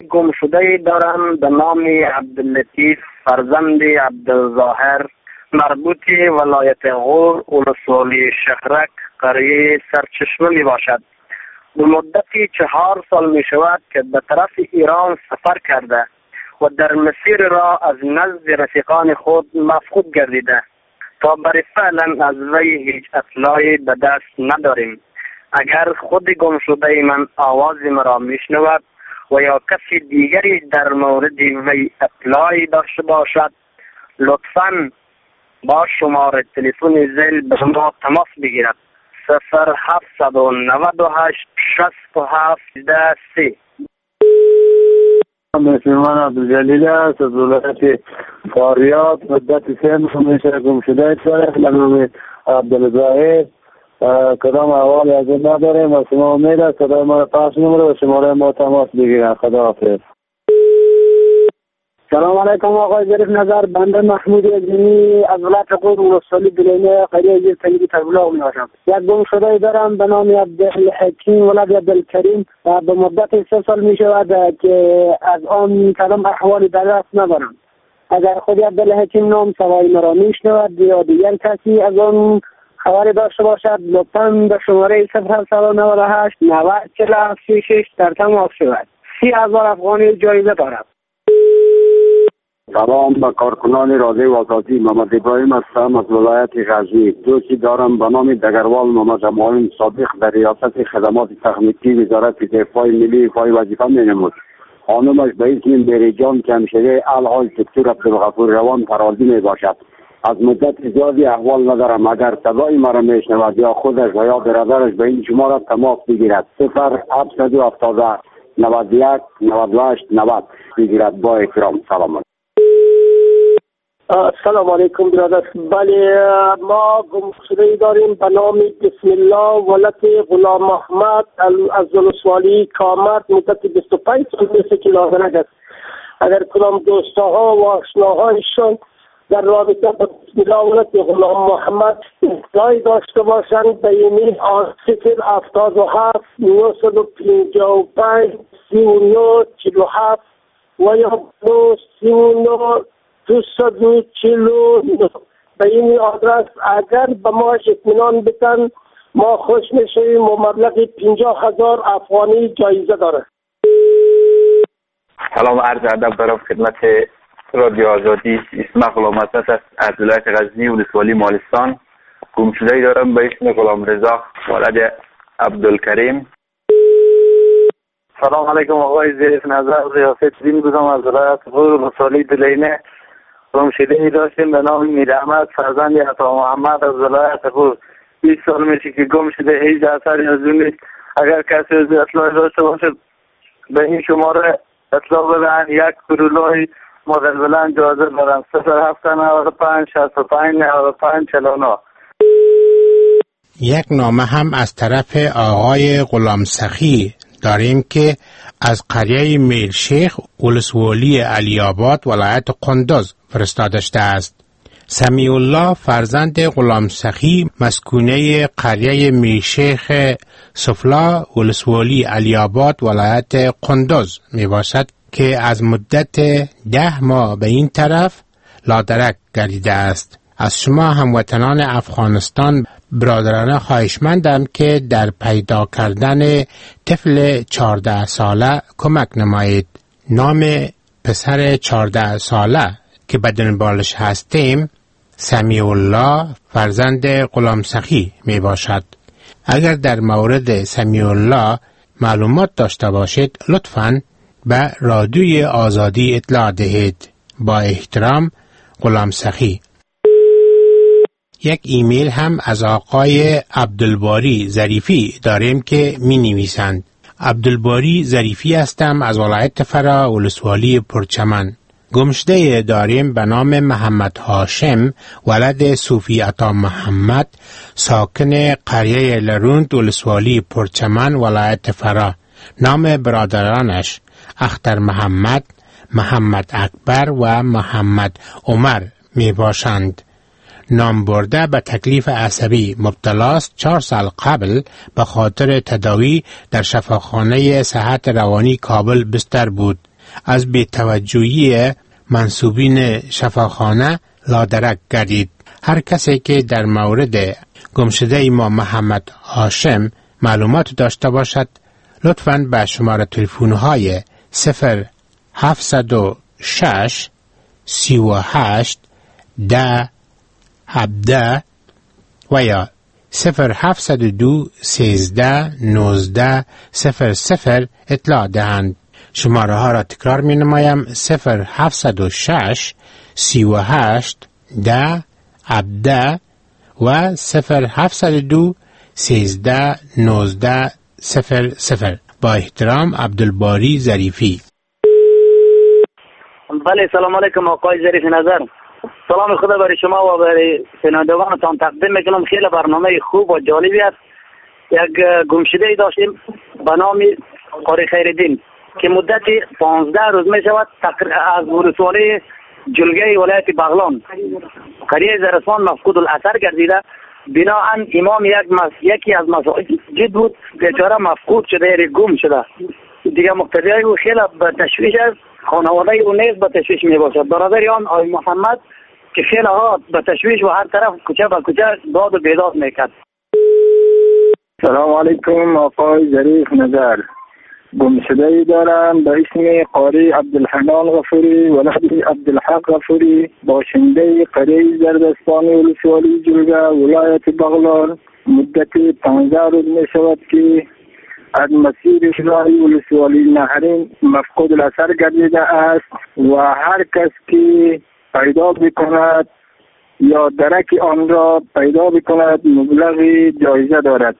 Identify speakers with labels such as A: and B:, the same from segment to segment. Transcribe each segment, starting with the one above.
A: گم شده دارم به نام عبداللطیف فرزند عبدالظاهر، مربوط ولایت غور ولسوالی شخرک قریه سرچشمه می باشد. به مدت 4 سال می شود که به طرف ایران سفر کرده و در مسیر را از نزد رفیقان خود مفقود گردیده. تا برای فعلا از وی هیچ اطلاعی به دست نداریم. اگر خود گم شده من آواز مرا میشنود و یا کسی دیگری در مورد وی اطلاعی داشته باشد، لطفاً با شماره تلفن ذیل به ما تماس بگیرد: 0798 67 13
B: مسلمان عبدالجلیل است از ولایت فاریاب. مدت 3 ماه میشه گم شده است. به نام عبدالظاهر. کدام احوال از این نداریم و شما امید است صدای ما را پخش نموده و شماره ما تماس بگیرن. خدا حافظ.
C: سلام علیکم آقای ظریف نظر. بنده محمود عظیمی از ولایت غور ولسوالی دلینه قریه زیر تنگی تبلاغ می باشم. یک گم شده دارم به نام عبدالحکیم ولد عبدالکریم و به مدت 3 سال می شود که از آن کدام احوالی در دست ندارم. اگر خود عبدالحکیم نام سوای مرا می شنود یا دیگر کسی از آن خبری داشته باشد، لطفاً به شماره 0798 90 47 36 در تماس شود. 30,000 افغانی جایزه دارد.
B: سلام به کارکنان رادیو آزادی. محمد ابراهیم هستم از ولایت غزنی. دوستی دارم به نام دگروال محمد معین صادق در ریاست خدمات تخنیکی وزارت دفاع ملی فای وظیفه می‌نمود. خانمش به اسم بریجان کمشده الحاج دکتر عبدالغفور روان فرازی می باشد. از مدت زیادی احوال ندارم. اگر صدای مرا میشنود یا خودش و یا برادرش به این شماره تماس بگیرد: 0770 91 98 90 بگیرد. با احترام. سلام.
C: سلام علیکم برادر. بله، ما گم شده داریم به نام بسم الله ولد غلام محمد از ولسوالی کامت. مدت 25 سال میشه که لازمه است. اگر کدام دوستاها و آشناهایشان در رابطه با بسم الله ولد غلام محمد اطلاعی داشته باشند به ایمیل 077 955 39 47 و یا 39 249 به این آدرس اگر به ما اطمینان بدن ما خوش میشویم و مبلغ 50,000 افغانی جایزه داره.
D: سلام عرض ادب دارم خدمت رادیو آزادی. اسم غلام حسن است از ولایت غزنی ولسوالی مالستان. گم شده دارم به اسم غلام رضا ولد عبدالکریم.
A: سلام علیکم آقای ظریف نظر. ریاست دین بودم از ولایت غور ولسوالی دلینه. گم شده داشتیم به نام میر احمد فرزند عطا محمد از ولایت غور. 20 سال میشه که گم شده، هیچ اثری از اون نیست. اگر کسی از اطلاع داشته باشد به این شماره اطلاع بدن. یک کرولای مدل بلند جازه دارم: 0795 65 95 49.
E: یک نامه هم از طرف آقای غلام سخی داریم که از قریه میرشیخ ولسوالی علی آباد ولایت قندوز فرستاده شده است. سمیع الله فرزند غلام سخی مسکونه قریه میرشیخ سفلا ولسوالی علی آباد ولایت قندوز می باشد که از مدت 10 ماه به این طرف لادرک گردیده است. از شما هموطنان افغانستان برادرانه خواهشمندم که در پیدا کردن طفل 14 ساله کمک نمایید. نام پسر 14 ساله که بدون بالش هستیم سمیع الله فرزند غلام سخی می باشد. اگر در مورد سمیع الله معلومات داشته باشید لطفاً به رادیوی آزادی اطلاع دهید. با احترام، غلام سخی. یک ایمیل هم از آقای عبدالباری ظریفی داریم که می نویسند: عبدالباری ظریفی هستم از ولایت فرا ولسوالی پرچمن. گمشده داریم به نام محمد هاشم ولد صوفی عطا محمد ساکن قریه لروند ولسوالی پرچمن ولایت فرا. نام برادرانش اختر محمد، محمد اکبر و محمد عمر می باشند. نام برده به تکلیف عصبی مبتلاست. 4 سال قبل به خاطر تداوی در شفاخانه صحت روانی کابل بستر بود. از بی‌توجهی منصوبین شفاخانه لادرک گردید. هر کسی که در مورد گمشده ما محمد هاشم معلومات داشته باشد لطفاً به شماره تلفن‌های 0706 38 10 17 و یا 0702 13 19 00 اطلاع دهند. شماره ها را تکرار می نمایم: 0706 38 10 17 و 0702 13 19 00. با احترام عبدالباری ظریفی.
F: بله، سلام علیکم آقای ظریف نظر. سلام خدا برای شما و برای شنوندگانتان تقدیم میکنم. خیلی برنامه خوب و جالبی است. یک گمشده داشتیم به نام قاری خیرالدین که مدت 15 روز می شود از ولسوالی جلگه ولایت بغلان قریه زرستان مفقود الاثر گردیده. بناهن امام یکی از مساجد بود، بیچاره مفقود شده، یعنی گم شده دیگه. مقتدیای او خیلی به تشویش است، خانواده او نیز به تشویش می باشد. برادر آن آقای محمد که خیلی ها به تشویش و هر طرف کوچه به کوچه داد و بیداد میکرد.
G: سلام علیکم آقای ظریف نظر. گمشده‌ای دارم به اسم قاری عبدالحنان غفوری ولد عبدالحق غفوری، باشنده قریه زردستانی ولسوالی جلگه ولایت بغلان. مدت 15 روز می شود که از مسیر شهری ولسوالی نهرین مفقود الاثر گردیده است و هر کس که پیدا بکند یا درک آن را پیدا بکند مبلغ جایزه دارد.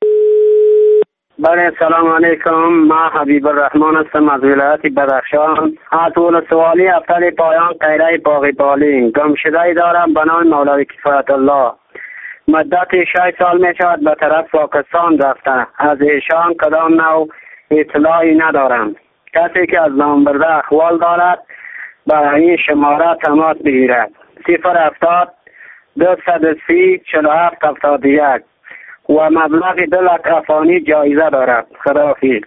A: بله، سلام علیکم. ما حبیب الرحمن هستم از ولایت بدخشان، از ولسوالی هفتاد پایان قیره باغی بالین. گمشده دارم به نام مولوی کفایت الله. مدت 6 سال می شود به طرف پاکستان رفته. از ایشان کدام نوع اطلاعی ندارم. کسی که از نامبرده احوال دارد برای این شماره تماس بگیرد. 070 230 47 71 و مبلغ 2 لک افغانی جایزه دارد. خداحافظ.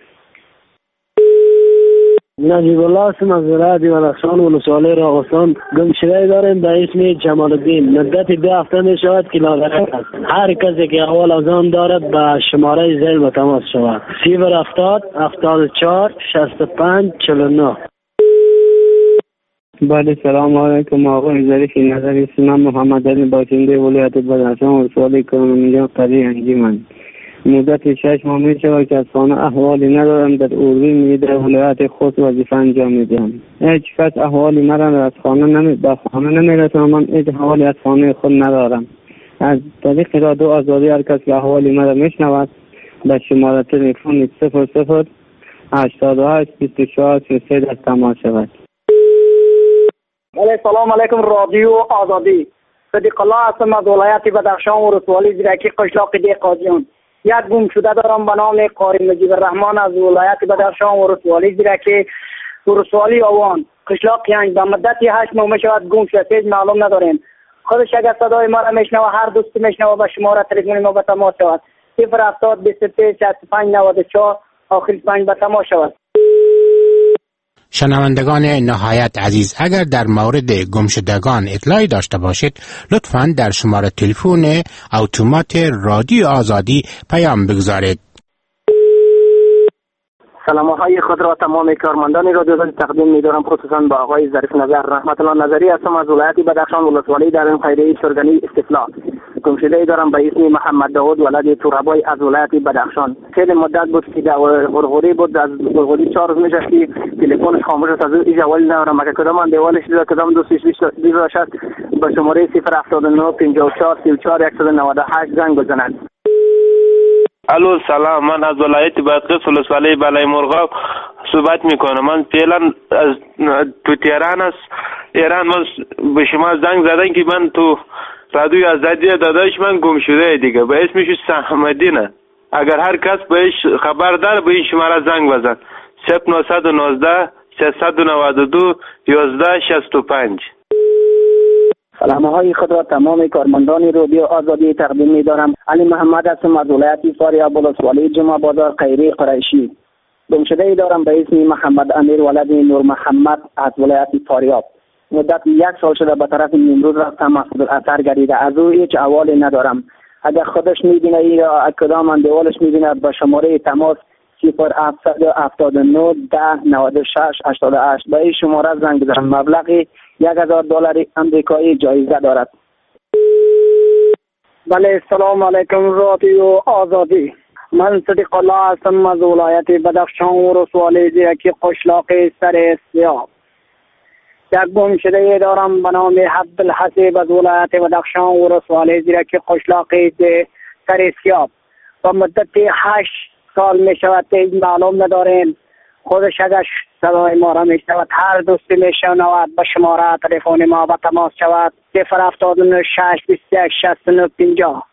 C: نجیب الله هستم از ولایت بدخشان ولسوالی راغستان. گمشده داریم به اسم جمال الدین. مدت 2 هفته می شود که لادرک است. هر کسی که احوال از آن دارد به شماره ذیل به تماس شود: 070 74 65 49.
H: بله، سلام علیکم آقای ظریف نظر. اسمم محمد علی، باشنده ولایت بدخشان ولسوالی کرمانجان قریه انجمن. مدت 6 ماه می شود که از خانه احوالی ندارم. در اردوی میده ولایت خود وظیفه انجام میدهم. هیچ کس احوالی مرا از خانه به خانه نمیرسانم. من هیچ احوالی از خانه خود ندارم. از طریق رادیو آزادی هر کس که احوالی مرا میشنود به شماره تلفن 00 88 24 33 تماس شود.
F: سلام علیکم رادیو آزادی. صدیق الله هستم از ولایت بدخشان ولسوالی زیرکی قشلاق دی قاضیان. یک گمشده دارم به نام قاری نجیب الرحمن از ولایت بدخشان ولسوالی زیرکی ولسوالی آوان قشلاق ینج. به مدت 8 ماه می شود گم شده، معلوم نداریم. خودش اگر صدای ما را میشنوه، هر دوستی میشنوه، به شماره تلفن ما به تماس شود: 070 23 65 94 آخر 5 به تماس شود.
E: شنوندگان نهایت عزیز، اگر در مورد گمشدگان اطلاعی داشته باشید لطفاً در شماره تلفن اتومات رادیو آزادی پیام بگذارید.
F: سلام‌های خود را تمام کارمندان رادیو آزادی تقدیم می‌دارم، خصوصاً با آقای ظریف نظر. رحمت الله نظری هستم از ولایت بدخشان ولسوالی در خیریه سرگنی استفلا. گمشده دارم به اسم محمد داود ولد تورابای از ولایت بدخشان. خیلی مدت بود که غرغری بود، از غرغری 4 روز میشه که تلفنش خاموش است. از این اول ندارم. اگه کدام دیوالش دیده کدام دوستش دیده شد به شماره 079 54 34 198 زنگ بزنند.
I: الو سلام، من از ولایت بادغیس ولسوالی بالای مرغاب صحبت میکنم. من فعلا از تو تهران است ایران. من به شما زنگ زدن که من تو رادیو آزادی داداش من گم شده دیگه به اسمش سحمدینه. اگر هر کس بهش خبر داره به این شماره زنگ بزن: 0919 392 1165.
F: سلام‌های خود را تمام کارمندان رادیو آزادی تقدیم می‌دارم. علی محمد هستم از ولایت فاریاب ولسوالی جمعه بازار قیری قریشی.
C: گمشده ای دارم به اسم محمد امیر ولد نور محمد از ولایت فاریاب. مدت 1 سال شده به طرف نیمروز رفتم، محمود الاثر گردیده، از او هیچ احوالی ندارم. اگر خودش میبینه یا کدام اندوالش میبینه به شماره تماس 0779 10 96 88 به این شماره زنگ بزنم. مبلغ $1000 امریکایی جایزه دارد. بله، سلام علیکم رادیو آزادی. من صدیق الله هستم از ولایت بدخشان و ولسوالی زیرکی قشلاق سر سیاه. یک گمشده دارم به نام عبدالحسیب از ولایت بدخشان و ولسوالی زیرکی قشلاق سر سیاه. و مدت 8 سال می شود معلوم نداریم. خودش اگر صدای ما را می شود هر دوستی می شود به شماره تلفن ما به تماس شود 079 621 69 50.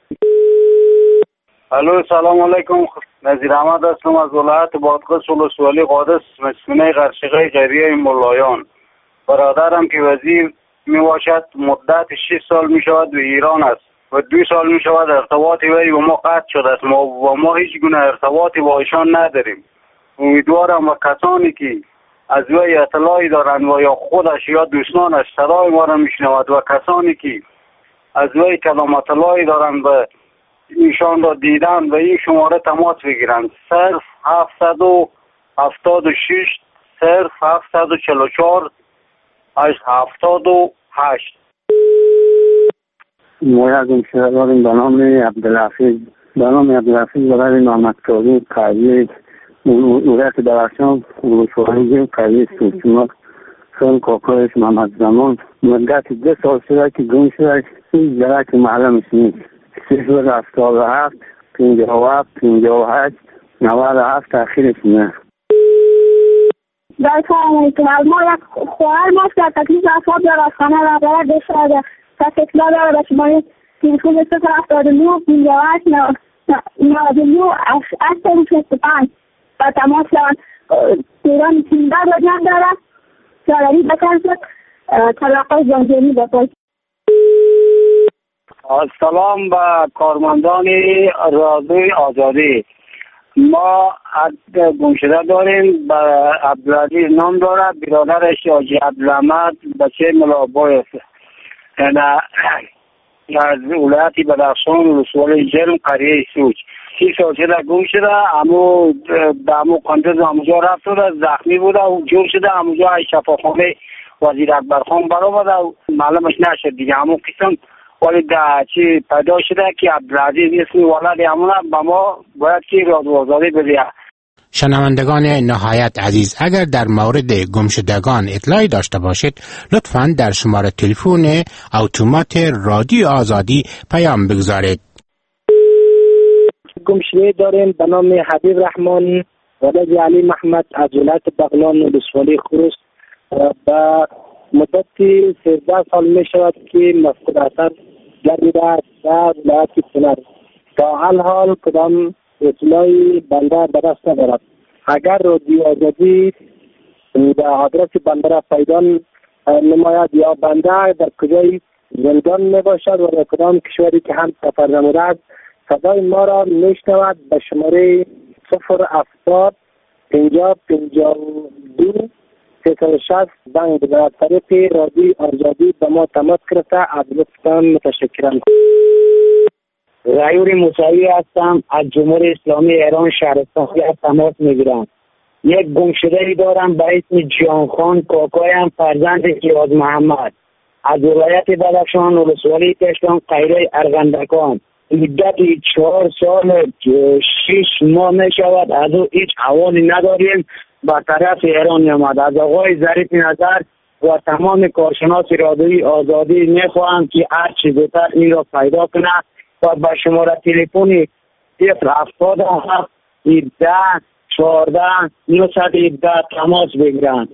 J: الو، سلام علیکم. نظیر احمد هستم از ولایت بادغیس ولسوالی قادس مسکونه غرشقه قریه ملایان. برادرم که وزیر می باشد مدت 6 سال می شود به ایران است و 2 سال می شود ارتباطی وی با ما قطع شده است. ما هیچ گونه ارتباطی با ایشان نداریم. امیدوارم و کسانی که از وی اطلاعی دارند و یا خودش یا دوستانش صدای ما را میشنود و کسانی که از وی کلام اطلاعی دارند و ایشان را دیدن و این شماره تماس بگیرند. 0776 0744 878.
B: ما یک گمشده داریم به نام عبدالحفیظ برای محمدکاری قریه ولایت درخشان ولسوالی قریه سوچمک سال کاکایش محمد زمان. مدت 2 سال شده که گم شده، هیچ درک معلومش نیست. 077 57 58 97 تأخیرش نه.
K: سلام علیکم. ما یک خواهر ماست که تکلیف افراد در از خانه را باید بشده که اطلاع داره به شماره تلفن 079 58 99 865 و تماس شوند. ایران 13 جان داره سالاری بکنید طلاقه جانجانی بکنید.
J: سلام به کارمندان رادیوی آزادی. ما گمشده داریم، به عبدالعزیز نام دارد، برادرش حاجی عبدالحمد بچه ملابای است. از ولایت بدخشان ولسوالی جرم قریه سوچ. 30 سال شده گم شده. امو قندز اموجا رفت و زخمی بوده و جور شده. اموجا شفاخانه وزیر اکبرخان برآمده و معلومش نشد دیگه. امو قسم ولی چی پیدا شده که عبدالعزیز اسم ولد همونه به ما باید که رادیو آزادی بده.
E: شنوندگان نهایت عزیز، اگر در مورد گمشدگان اطلاعی داشته باشید لطفاً در شماره تلفن اتومات رادیو آزادی پیام بگذارید.
C: گمشده داریم به نام حبیب رحمانی ولد علی محمد از ولایت بغلان ولسوالی خروس. با مدت 13 سال می شود که مفقود اثر گردیده است در ولایت کنر. تا حال کدام اطلاعی بنده به دست ندارد. اگر رادیو آزادی در آدرس بنده را پیدا نماید یا بنده در کجای زندان می باشد و در کدام کشوری که هم سفر نموده است صدای ما را می شنود به شماره 070 50 52 360 زنگ بزند. طریق رادیو آزادی به ما تماس گرفته از لطفتان متشکرم.
L: غیور موسوی هستم از جمهوری اسلامی ایران شهرستان از تماس میگیرم. یک گمشده دارم به اسم جانخان کاکایم فرزند کیاز محمد از ولایت بدخشان ولسوالی تشکان قیره ارغندکان. مدت 4 سال 6 ماه می شود از او هیچ احوالی نداریم. با طرف ایران آمد. از آقای ظریف نظر و تمام کارشناس رادیوی آزادی میخواهم که هر چی زودتر این را پیدا کنه و به شماره تلفن 077 17 14 917 تماس بگیرند.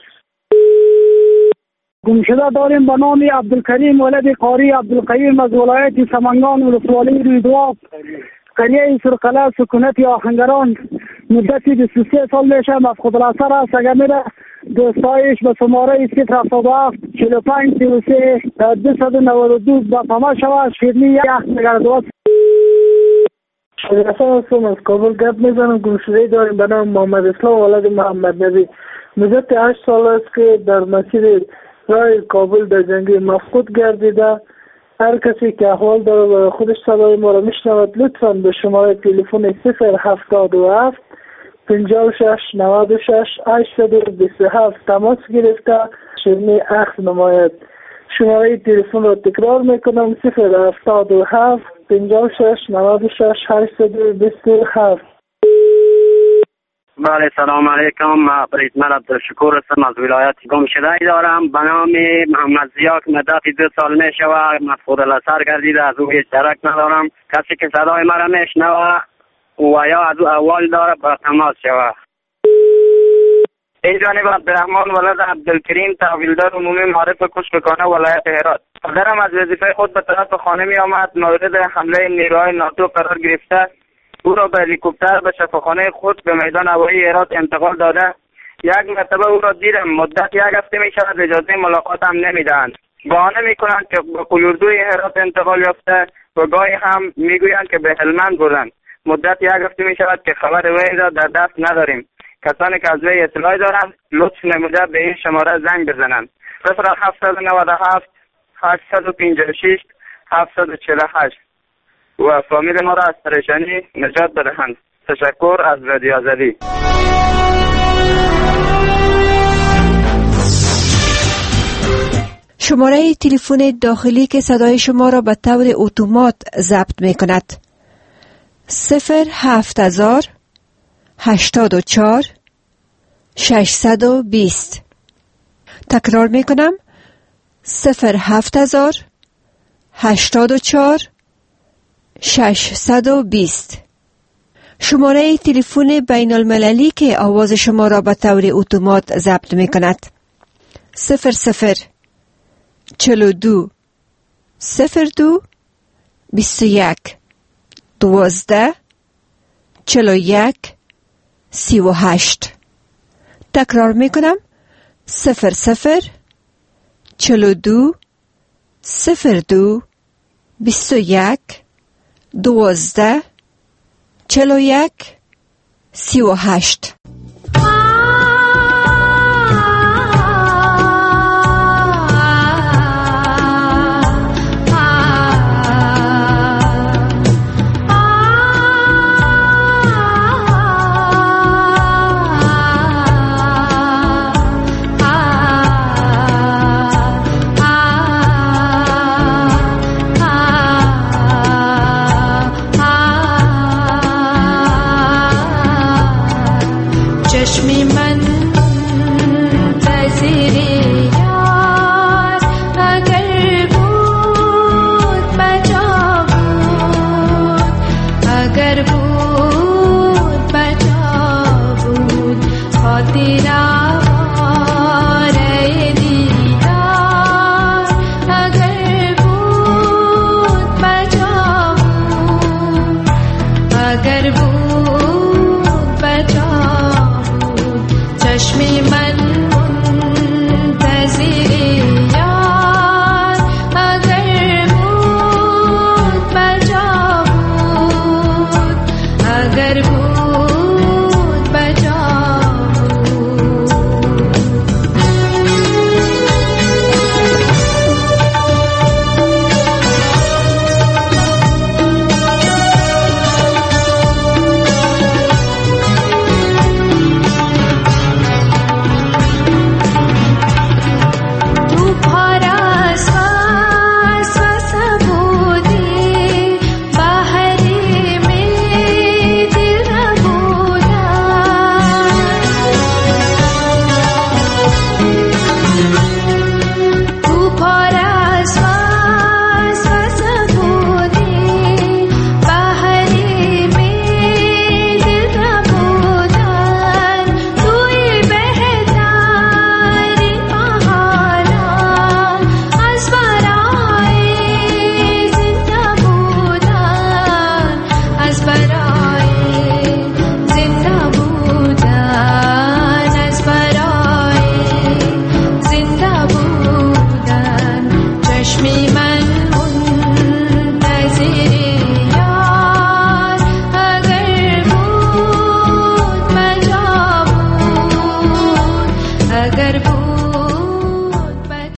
C: گمشده داریم به نام عبدالکریم ولد قاری عبدالقیوم از ولایت سمنگان ولسوالی رودواف قریه سرقله سکونت آهنگران. مدت 23 سال میشه مفقود الاثر است. اگر میره دوستایش به شماره 077 45 33 292 با تماس شود شیرنی یک نگردوست. شجرفه هستم از کابل گپ میزنم. گمشده داریم به نام محمد اسلام ولد محمد نبی. مدت 8 سال است که در مسیر راه کابل در جنگی مفقود گردیده. هر کسی که احوال داره خودش صدای ما را میشنود لطفاً به شماره تلفن 077 56 96 827 تماس گرفته شیرینی اخذ نماید. شماره تلفن را تکرار میکنم 077 56 96 827.
A: بله سلام علیکم. من بریدمن عبدالشکور هستم از ولایت گمشده دارم به نام محمد ضیا که مدت 2 سال می شود مفقود الاثر گردیده. از او هیچ درک ندارم. کسی که صدای مرا میشنوه و یا از او احوال داره با تماس شود. این جانب عبدالرحمن ولد عبدالکریم تحویلدار عمومی معارف کشککانه ولایت هرات. پدرم از وظیفه خود به طرف خانه می آمد. مورد حمله نیروهای ناتو قرار گرفته او را به هلیکوپتر به شفاخانه خود به میدان هوایی هرات انتقال داده. یک مرتبه او را دیدم. مدت 1 هفته می شود اجازه ملاقات هم نمیدهند. بهانه میکنند که به قلیوردوی هرات انتقال یافته و گاهی هم میگویند که به هلمند بردند. مدت 1 هفته می شود که خبر وی را در دست نداریم. کسانی که از وی اطلاع دارند لطف نموده به این شماره زنگ بزنند. 0797 856 748 و فامیل ما را از پریشانی نجات بدهند. تشکر از رادیو آزادی.
M: شماره تلفن داخلی که صدای شما را به طور اتومات ضبط می کند 07000 84 620. تکرار می کنم 07000 84 620. شماره تلفن بین المللی که آواز شما را به طور اتومات ضبط می کند 00 42 02 21 12 41 38. تکرار می کنم 00 42 02 21 12 41 38.